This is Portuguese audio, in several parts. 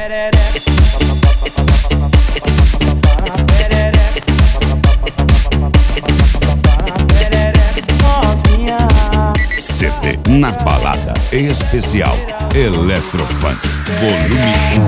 CD na balada especial Eletrofunk Volume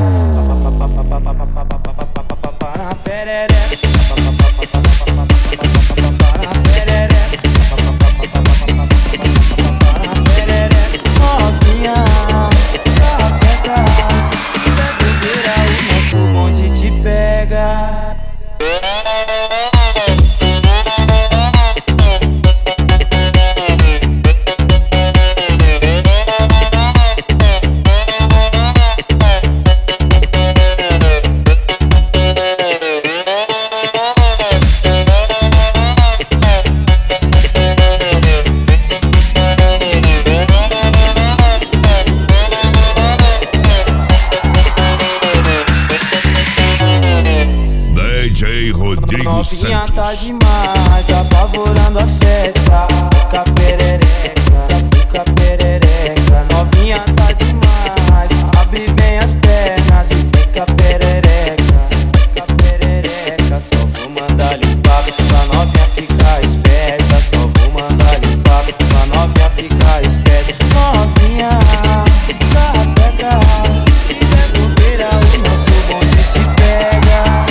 1. Rodrigo novinha Santos. tá demais, apavorando a festa. Fica perereca, fica perereca. Novinha tá demais, abre bem as pernas e fica perereca, fica perereca. Só vou mandar limpar pra novinha ficar esperta. Só vou mandar limpar pra novinha ficar esperta. Novinha, sapeca, se der bobeira o nosso bonde te pega.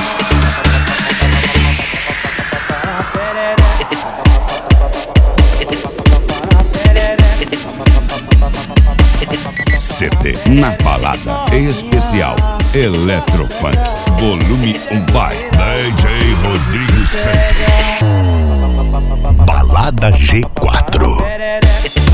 CD na balada especial Eletrofunk Volume 1 by DJ Rodrigo Santos. Balada G4.